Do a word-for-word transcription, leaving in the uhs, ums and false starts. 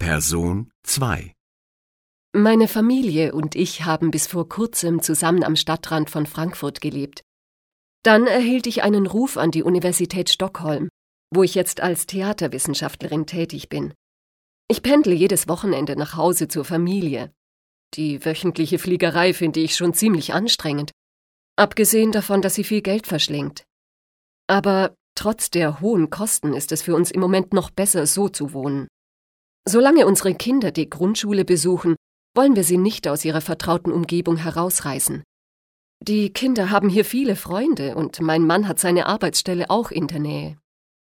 Person zwei. Meine Familie und ich haben bis vor kurzem zusammen am Stadtrand von Frankfurt gelebt. Dann erhielt ich einen Ruf an die Universität Stockholm, wo ich jetzt als Theaterwissenschaftlerin tätig bin. Ich pendle jedes Wochenende nach Hause zur Familie. Die wöchentliche Fliegerei finde ich schon ziemlich anstrengend, abgesehen davon, dass sie viel Geld verschlingt. Aber trotz der hohen Kosten ist es für uns im Moment noch besser, so zu wohnen. Solange unsere Kinder die Grundschule besuchen, wollen wir sie nicht aus ihrer vertrauten Umgebung herausreißen. Die Kinder haben hier viele Freunde und mein Mann hat seine Arbeitsstelle auch in der Nähe.